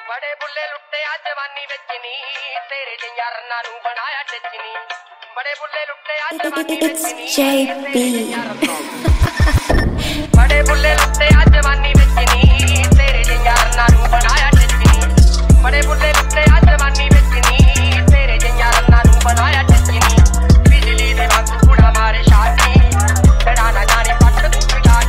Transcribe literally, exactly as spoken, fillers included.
बड़े बुल्ले लुट्टे आ जवानी विच नी तेरे जे यारां नूं बनाया टचनी बड़े बुल्ले लुट्टे आ जवानी विच नी तेरे जे यारां नूं